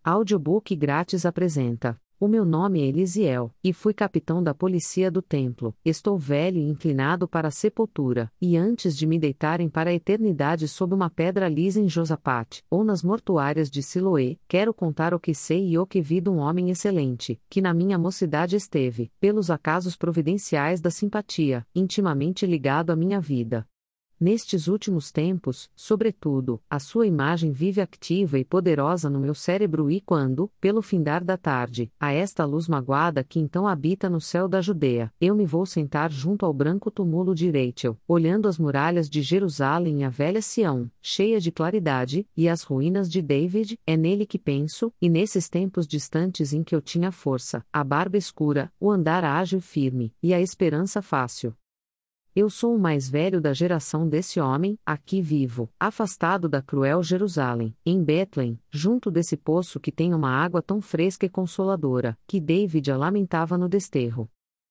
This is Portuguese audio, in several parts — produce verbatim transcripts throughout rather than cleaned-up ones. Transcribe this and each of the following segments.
Audiobook grátis apresenta. O meu nome é Elisiel, e fui capitão da polícia do templo. Estou velho e inclinado para a sepultura, e antes de me deitarem para a eternidade sob uma pedra lisa em Josapate, ou nas mortuárias de Siloé, quero contar o que sei e o que vi de um homem excelente, que na minha mocidade esteve, pelos acasos providenciais da simpatia, intimamente ligado à minha vida. Nestes últimos tempos, sobretudo, a sua imagem vive ativa e poderosa no meu cérebro e quando, pelo findar da tarde, a esta luz magoada que então habita no céu da Judeia, eu me vou sentar junto ao branco túmulo de Rachel, olhando as muralhas de Jerusalém e a velha Sião, cheia de claridade, e as ruínas de David, é nele que penso, e nesses tempos distantes em que eu tinha força, a barba escura, o andar ágil e firme, e a esperança fácil. Eu sou o mais velho da geração desse homem, aqui vivo, afastado da cruel Jerusalém, em Betlém, junto desse poço que tem uma água tão fresca e consoladora, que David a lamentava no desterro.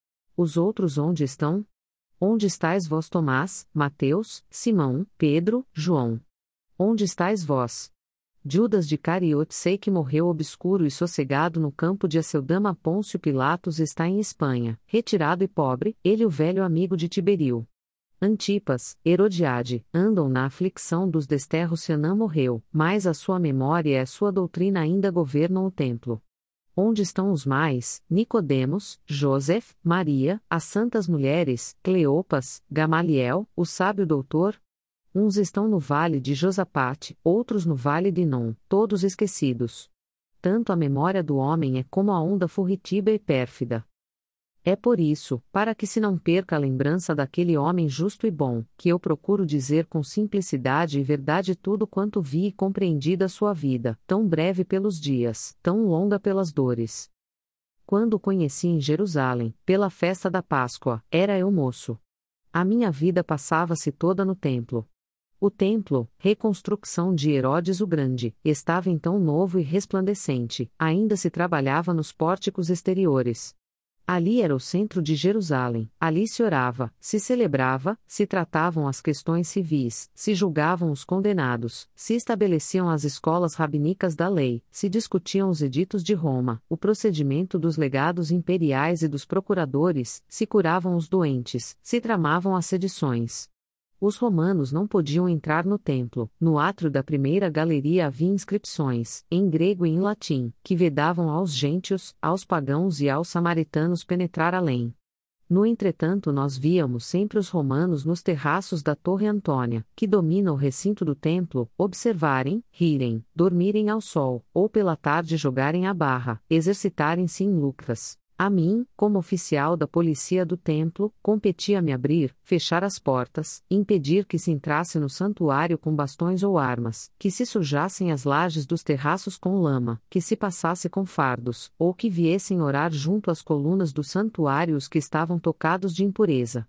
Os outros onde estão? Onde estáis vós, Tomás, Mateus, Simão, Pedro, João? Onde estáis vós? Judas de Cariote, sei que morreu obscuro e sossegado no campo de Aceldama. Pôncio Pilatos está em Espanha, retirado e pobre, ele o velho amigo de Tiberio. Antipas, Herodiade, andam na aflicção dos desterros. Senã morreu, mas a sua memória e a sua doutrina ainda governam o templo. Onde estão os mais? Nicodemos, Joseph, Maria, as santas mulheres, Cleopas, Gamaliel, o sábio doutor? Uns estão no vale de Josapate, outros no vale de Inom, todos esquecidos. Tanto a memória do homem é como a onda furtiva e pérfida. É por isso, para que se não perca a lembrança daquele homem justo e bom, que eu procuro dizer com simplicidade e verdade tudo quanto vi e compreendi da sua vida, tão breve pelos dias, tão longa pelas dores. Quando o conheci em Jerusalém, pela festa da Páscoa, era eu moço. A minha vida passava-se toda no templo. O templo, reconstrução de Herodes o Grande, estava então novo e resplandecente, ainda se trabalhava nos pórticos exteriores. Ali era o centro de Jerusalém, ali se orava, se celebrava, se tratavam as questões civis, se julgavam os condenados, se estabeleciam as escolas rabinicas da lei, se discutiam os editos de Roma, o procedimento dos legados imperiais e dos procuradores, se curavam os doentes, se tramavam as sedições. Os romanos não podiam entrar no templo. No átrio da primeira galeria havia inscrições, em grego e em latim, que vedavam aos gentios, aos pagãos e aos samaritanos penetrar além. No entretanto, nós víamos sempre os romanos nos terraços da Torre Antônia, que domina o recinto do templo, observarem, rirem, dormirem ao sol, ou pela tarde jogarem a barra, exercitarem-se em lucras. A mim, como oficial da polícia do templo, competia-me abrir, fechar as portas, impedir que se entrasse no santuário com bastões ou armas, que se sujassem as lajes dos terraços com lama, que se passasse com fardos, ou que viessem orar junto às colunas do santuário os que estavam tocados de impureza.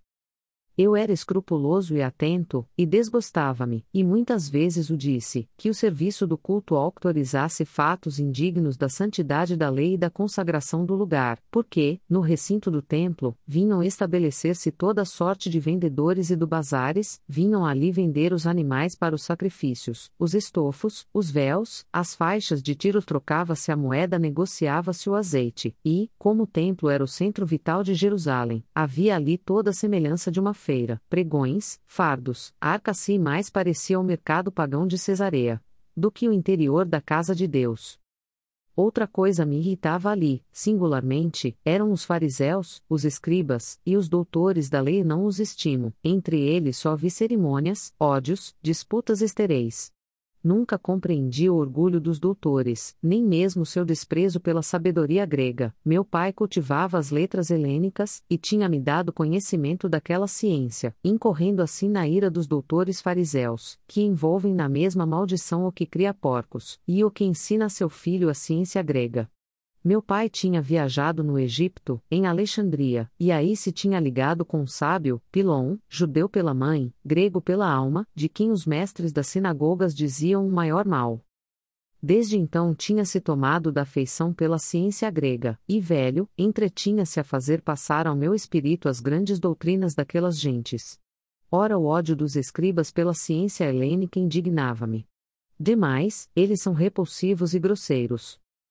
Eu era escrupuloso e atento, e desgostava-me, e muitas vezes o disse, que o serviço do culto autorizasse fatos indignos da santidade da lei e da consagração do lugar, porque, no recinto do templo, vinham estabelecer-se toda sorte de vendedores e do bazares, vinham ali vender os animais para os sacrifícios, os estofos, os véus, as faixas de tiro, trocava-se a moeda, negociava-se o azeite, e, como o templo era o centro vital de Jerusalém, havia ali toda a semelhança de uma feira, pregões, fardos, arcas e mais parecia o mercado pagão de Cesareia, do que o interior da casa de Deus. Outra coisa me irritava ali, singularmente, eram os fariseus, os escribas, e os doutores da lei. Não os estimo, entre eles só vi cerimônias, ódios, disputas esteréis. Nunca compreendi o orgulho dos doutores, nem mesmo seu desprezo pela sabedoria grega. Meu pai cultivava as letras helênicas, e tinha-me dado conhecimento daquela ciência, incorrendo assim na ira dos doutores fariseus, que envolvem na mesma maldição o que cria porcos, e o que ensina a seu filho a ciência grega. Meu pai tinha viajado no Egito, em Alexandria, e aí se tinha ligado com um sábio, Pilon, judeu pela mãe, grego pela alma, de quem os mestres das sinagogas diziam o maior mal. Desde então tinha-se tomado da afeição pela ciência grega, e velho, entretinha-se a fazer passar ao meu espírito as grandes doutrinas daquelas gentes. Ora, o ódio dos escribas pela ciência helênica indignava-me. Demais, eles são repulsivos e grosseiros.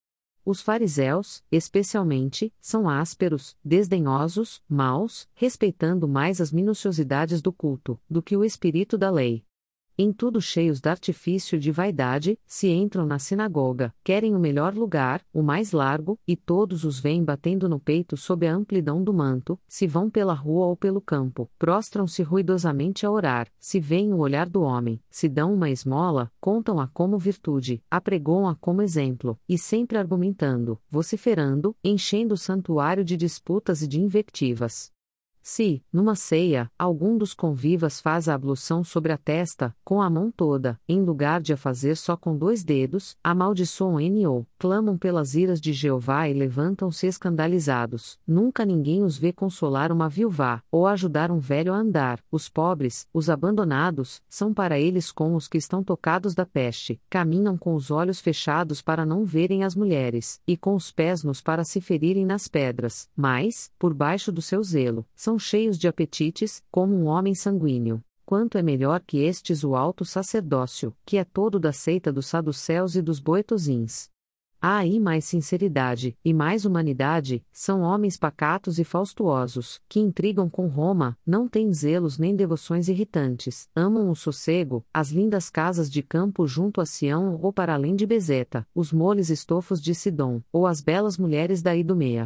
Os fariseus, especialmente, são ásperos, desdenhosos, maus, respeitando mais as minuciosidades do culto, do que o espírito da lei. Em tudo cheios de artifício e de vaidade, se entram na sinagoga, querem o melhor lugar, o mais largo, e todos os veem batendo no peito sob a amplidão do manto, se vão pela rua ou pelo campo, prostram-se ruidosamente a orar, se veem o olhar do homem, se dão uma esmola, contam-a como virtude, apregoam-a como exemplo, e sempre argumentando, vociferando, enchendo o santuário de disputas e de invectivas. Se, numa ceia, algum dos convivas faz a ablução sobre a testa, com a mão toda, em lugar de a fazer só com dois dedos, amaldiçoam-no, clamam pelas iras de Jeová e levantam-se escandalizados. Nunca ninguém os vê consolar uma viúva, ou ajudar um velho a andar. Os pobres, os abandonados, são para eles como os que estão tocados da peste, caminham com os olhos fechados para não verem as mulheres, e com os pés nos para se ferirem nas pedras, mas, por baixo do seu zelo, são cheios de apetites, como um homem sanguíneo. Quanto é melhor que estes o alto sacerdócio, que é todo da seita dos saduceus e dos boetosins. Há aí mais sinceridade, e mais humanidade, são homens pacatos e faustuosos, que intrigam com Roma, não têm zelos nem devoções irritantes, amam o sossego, as lindas casas de campo junto a Sião ou para além de Bezeta, os moles estofos de Sidom, ou as belas mulheres da Idumea.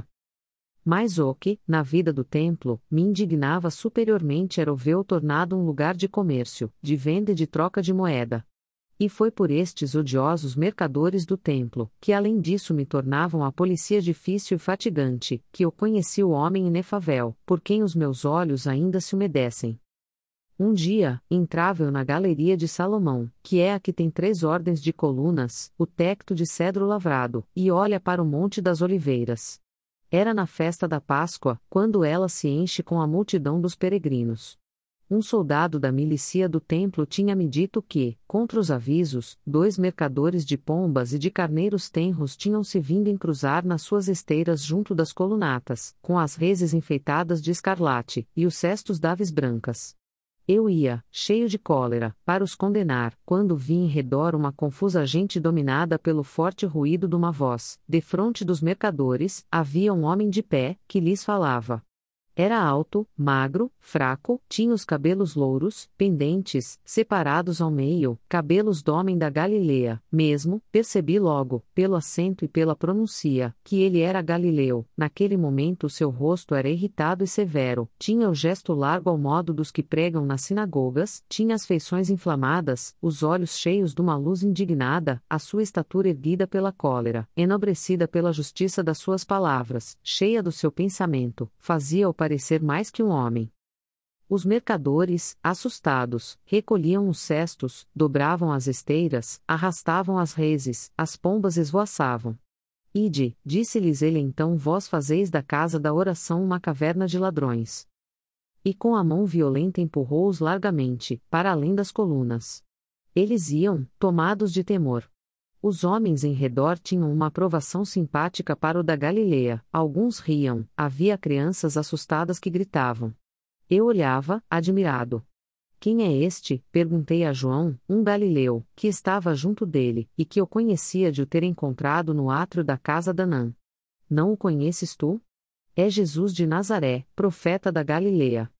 Mas o que, na vida do templo, me indignava superiormente era o vê-o tornado um lugar de comércio, de venda e de troca de moeda. E foi por estes odiosos mercadores do templo, que além disso me tornavam a polícia difícil e fatigante, que eu conheci o homem inefável, por quem os meus olhos ainda se umedecem. Um dia, entrava eu na galeria de Salomão, que é a que tem três ordens de colunas, o tecto de cedro lavrado, e olha para o Monte das Oliveiras. Era na festa da Páscoa, quando ela se enche com a multidão dos peregrinos. Um soldado da milícia do templo tinha-me dito que, contra os avisos, dois mercadores de pombas e de carneiros tenros tinham se vindo encruzar nas suas esteiras junto das colunatas, com as reses enfeitadas de escarlate, e os cestos d'aves brancas. Eu ia, cheio de cólera, para os condenar, quando vi em redor uma confusa gente dominada pelo forte ruído de uma voz. Defronte dos mercadores, havia um homem de pé, que lhes falava. Era alto, magro, fraco, tinha os cabelos louros, pendentes, separados ao meio, cabelos do homem da Galileia. Mesmo, percebi logo, pelo acento e pela pronúncia, que ele era galileu. Naquele momento o seu rosto era irritado e severo, tinha o gesto largo ao modo dos que pregam nas sinagogas, tinha as feições inflamadas, os olhos cheios de uma luz indignada, a sua estatura erguida pela cólera, enobrecida pela justiça das suas palavras, cheia do seu pensamento, fazia-o parecer mais que um homem. Os mercadores, assustados, recolhiam os cestos, dobravam as esteiras, arrastavam as reses, as pombas esvoaçavam. Ide, disse-lhes ele então, vós fazeis da casa da oração uma caverna de ladrões. E com a mão violenta empurrou-os largamente, para além das colunas. Eles iam, tomados de temor. Os homens em redor tinham uma aprovação simpática para o da Galileia, alguns riam, havia crianças assustadas que gritavam. Eu olhava, admirado. Quem é este? Perguntei a João, um galileu, que estava junto dele, e que eu conhecia de o ter encontrado no átrio da casa de Anã. Não o conheces tu? É Jesus de Nazaré, profeta da Galileia.